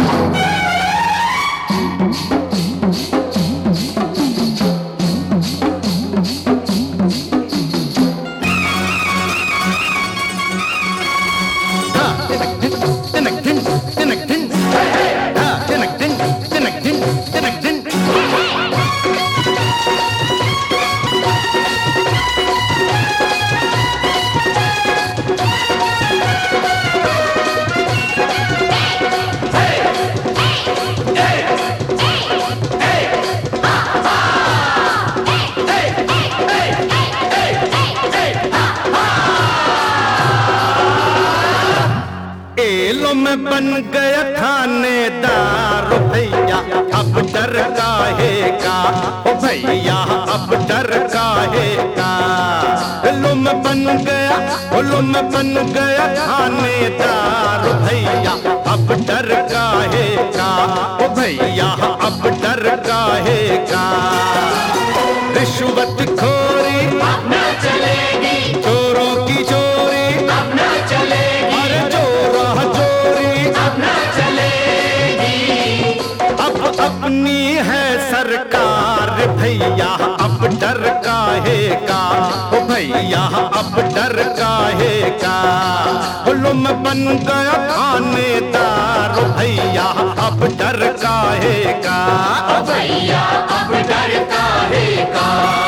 में बन गया थानेदार भैया, अब डर काहे का, ओ भैया अब डर काहे का। लो में बन गया, लो में बन गया थानेदार भैया, अब डर काहे का, ओ भैया अब डर काहे का। रिश्वत खोरी अब न चलेगी, चोरों की चोरी अब न चलेगी, अरे चोरा चोरी अब न चलेगी। अब अपनी है सरकार भैया, अब डर काहे का, ओ भैया अब डर काहे का। लो में बन गया थानेदार भैया, अब डर काहे का, ओ भैया अब डर काहे का।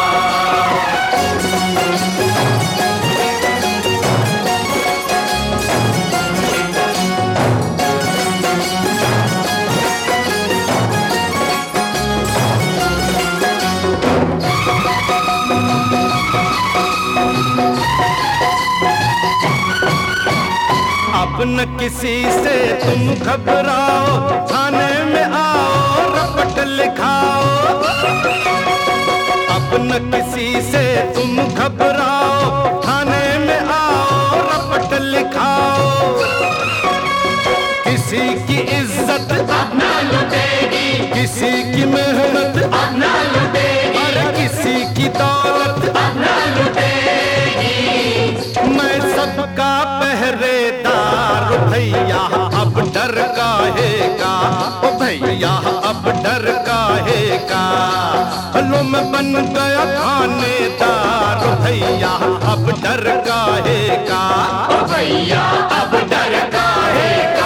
अब न किसी से तुम घबराओ, थाने में आओ रपट लिखाओ। अब न किसी से तुम घबराओ, थाने में आओ रपट लिखाओ। किसी की इज्जत अब न लुटेगी, किसी की मेहनत अब न लुटेगी, और किसी की दौलत अब न लुटेगी। मैं सबका पहरेदार भैया, अब डर काहे का, ओ भैया अब डर काहे का। लो में बन गया थानेदार भैया, अब डर काहे का, ओ भैया अब डर काहे का।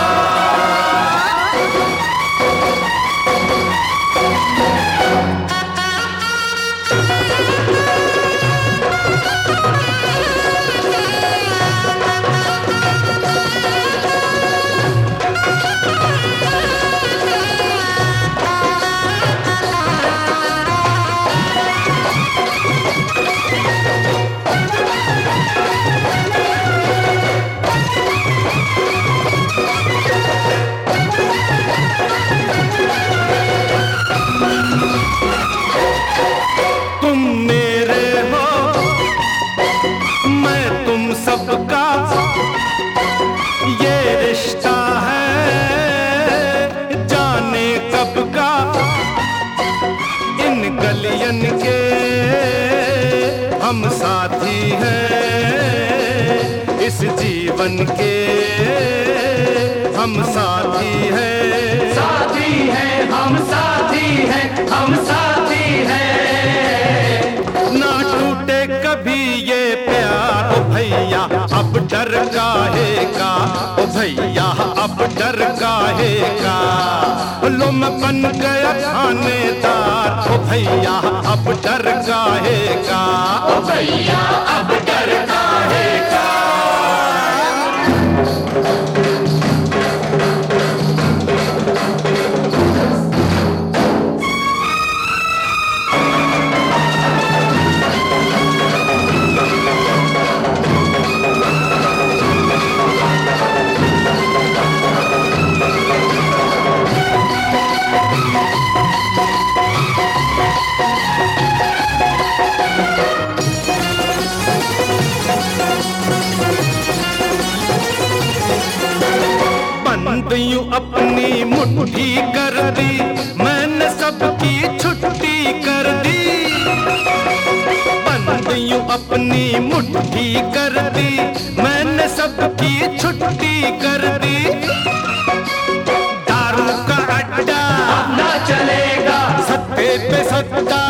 तुम मेरे हो, मैं तुम सबका, ये रिश्ता है जाने कब का। इन गलियन के हम साथी हैं, इस जीवन के हम साथी हैं। साथी हैं हम, साथी हैं हम, साथी हैं। ना टूटे कभी ये प्यार ओ भैया, अब डर काहे का, ओ भैया अब डर काहे का। लो में बन गया थानेदार ओ भैया, अब डर काहे का, ओ भैया अब डर काहे का। बंद यूं अपनी मुट्ठी कर दी, मैंने सबकी छुट्टी कर दी। बंद यूं अपनी मुट्ठी कर दी, मैंने सबकी छुट्टी कर दी। दारू का सकता